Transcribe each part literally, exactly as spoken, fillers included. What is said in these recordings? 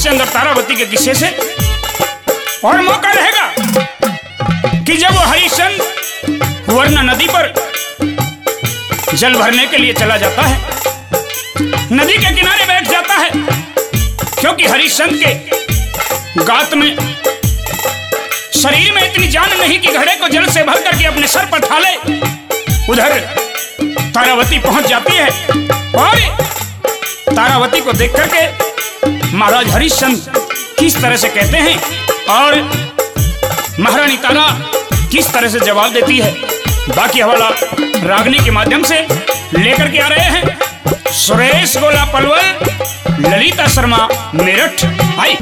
हरिश्चंद्र तारावती के किस्से से। और मौका रहेगा कि जब वो हरिश्चंद्र वरना नदी पर जल भरने के लिए चला जाता है, नदी के किनारे बैठ जाता है, क्योंकि हरिश्चंद्र के गात में शरीर में इतनी जान नहीं कि घड़े को जल से भर करके अपने सर पर ठाले। उधर तारावती पहुंच जाती है और तारावती को देख करके महाराज हरिश्चंद्र किस तरह से कहते हैं और महारानी तारा किस तरह से जवाब देती है, बाकी हवाला रागनी के माध्यम से लेकर के आ रहे हैं सुरेश गोला पलवल, ललिता शर्मा मेरठ। आई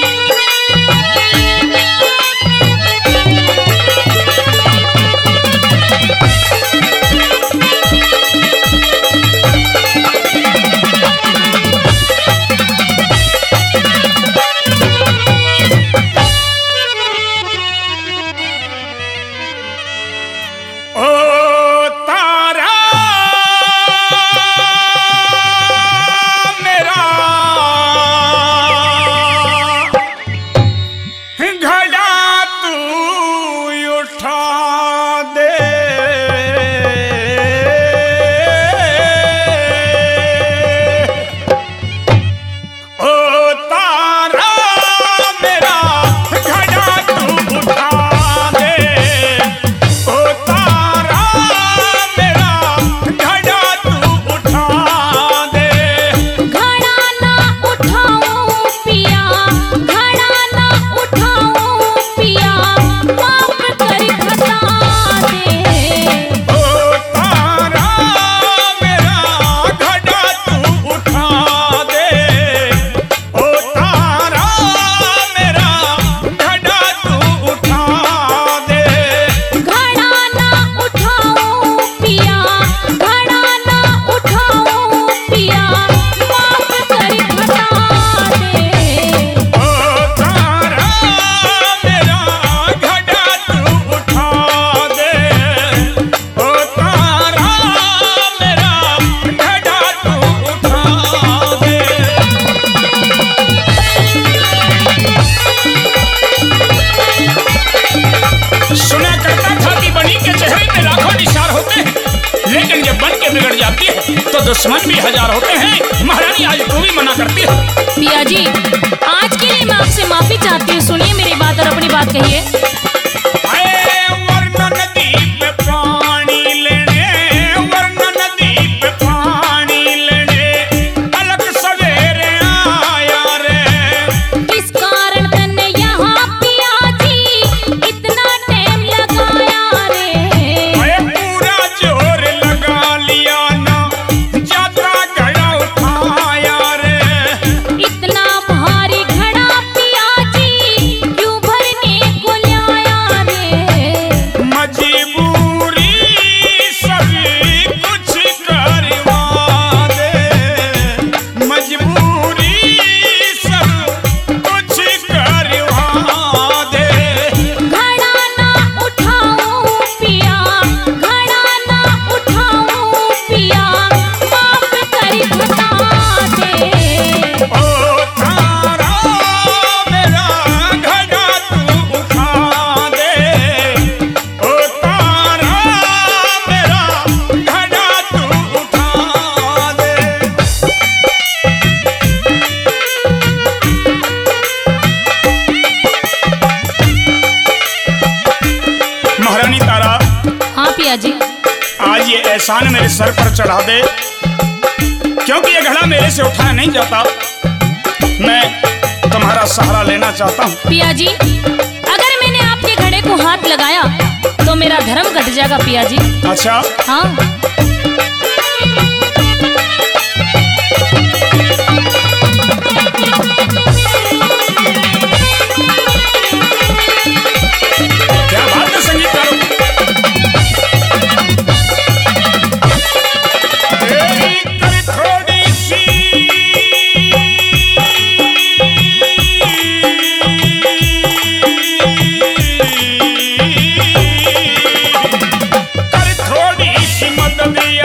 दुश्मन भी हजार होते हैं। महारानी आज तू भी मना करती है। पिया जी, आज के लिए मैं आपसे माफी चाहती हूँ। सुनिए मेरी बात और अपनी बात कहिए। जी, आज ये एहसान मेरे सर पर चढ़ा दे, क्योंकि ये घड़ा मेरे से उठाया नहीं जाता। मैं तुम्हारा सहारा लेना चाहता हूँ। पिया जी, अगर मैंने आपके घड़े को हाथ लगाया तो मेरा धर्म कट जाएगा पिया जी। अच्छा? हाँ। क्या बात है संगीतकारों, कर थोड़ी सी मदद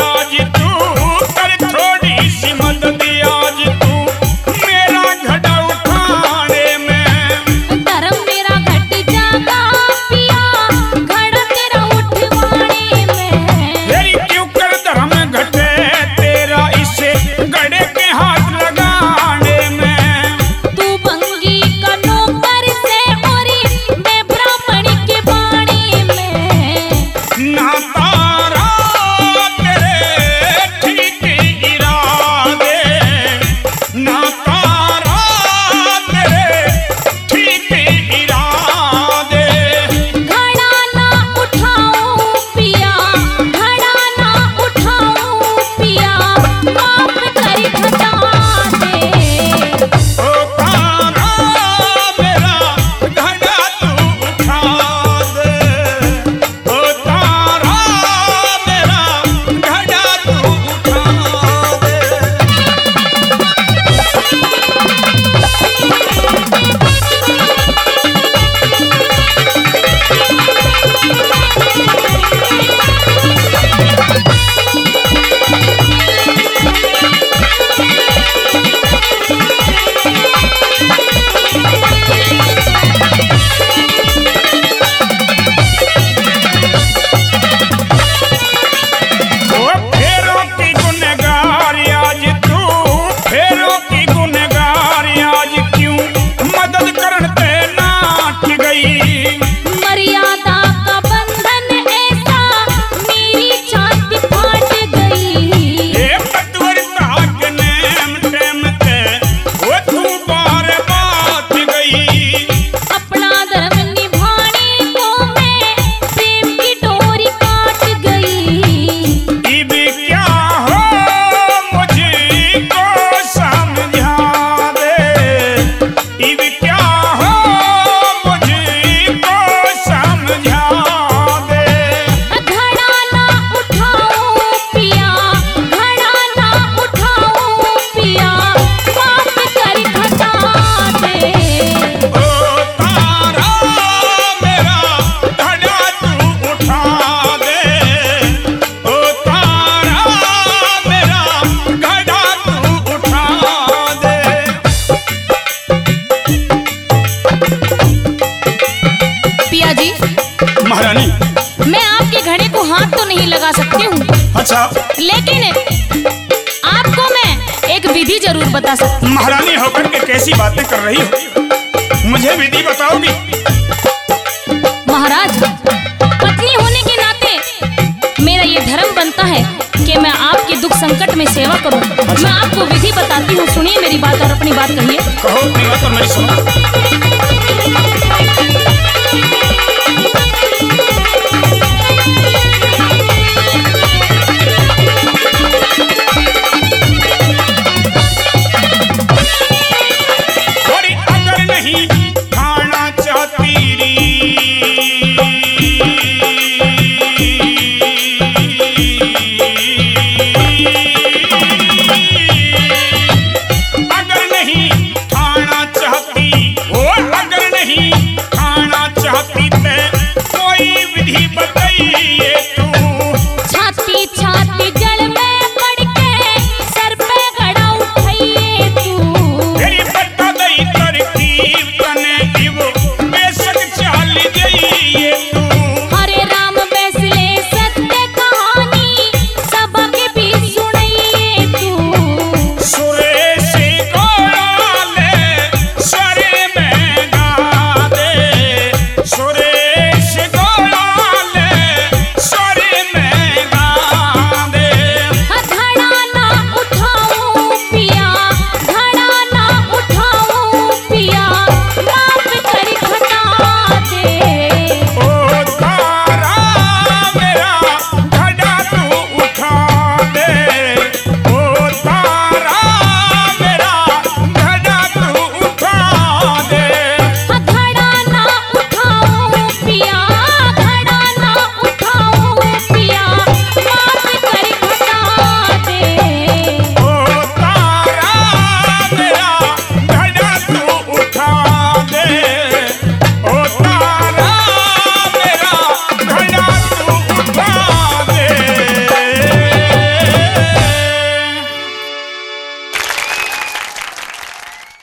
पिया जी, महारानी। मैं आपके घड़े को हाथ तो नहीं लगा सकती हूँ, अच्छा, लेकिन आपको मैं एक विधि जरूर बता सकती हूँ। महारानी होकर के कैसी बातें कर रही हो, मुझे विधि बताओगी? महाराज, पत्नी होने के नाते मेरा ये धर्म बनता है कि मैं आपके दुख संकट में सेवा करूं। अच्छा। मैं आपको विधि बताती हूँ, सुनिए मेरी बात और अपनी बात कहिए। कहो अपनी बात और मेरी सुनो।